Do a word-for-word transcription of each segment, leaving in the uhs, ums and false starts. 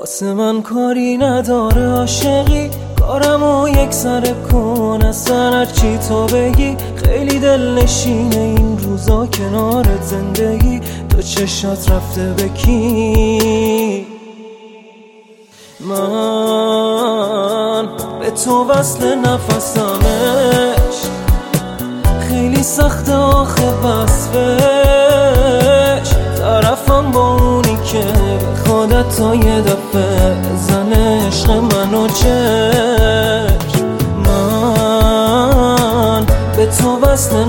واسه من کاری نداره عاشقی، کارمو یک سر کن اصلا هرچی تو بگی. خیلی دل نشینه این روزا کنارت زندگی، تو چشات رفته به کی؟ من به تو وصل نفسمش، خیلی سخته آخه وصفش. طرفم با اونی که خودت تا یه دفعه زن عشق منو چشم. من به تو وصل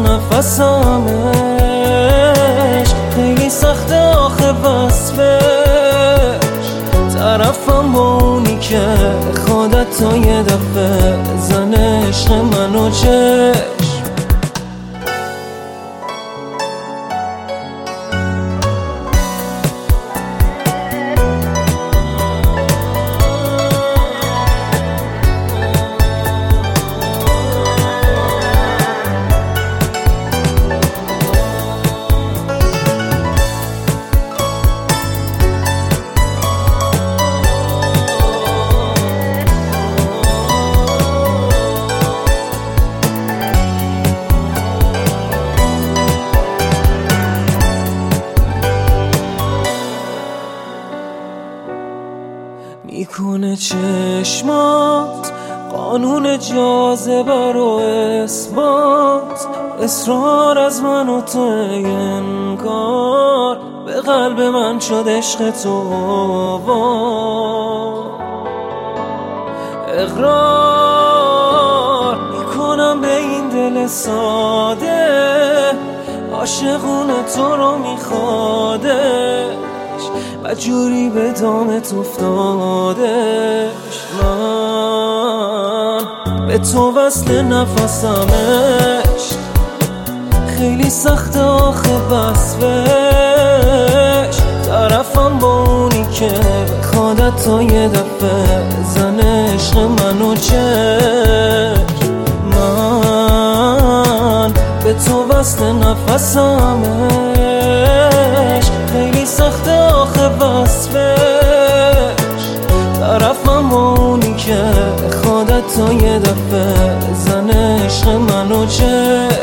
نفسمش، خیلی سخته آخه وصفش. طرفم با اونی که خودت تا یه دفعه زن عشق منو چشم. میکنه چشمات قانون جاذبه رو اثبات، اصرار از من و تو انگار به قلب من شد عشق تو. اقرار میکنم به این دل ساده، عاشقونه تو رو میخوادش و جوری به دامت افتادش. من به تو وصل نفسمش، خیلی سخته آخه وصفش. طرفم با اونی که خودت تا یه دفعه زن عشق منو چشم. من به تو وصل نفسمش، خیلی سخته آخه وصفش. طرفم با اونی که خودت تا یه دفعه زن عشق منو چشم.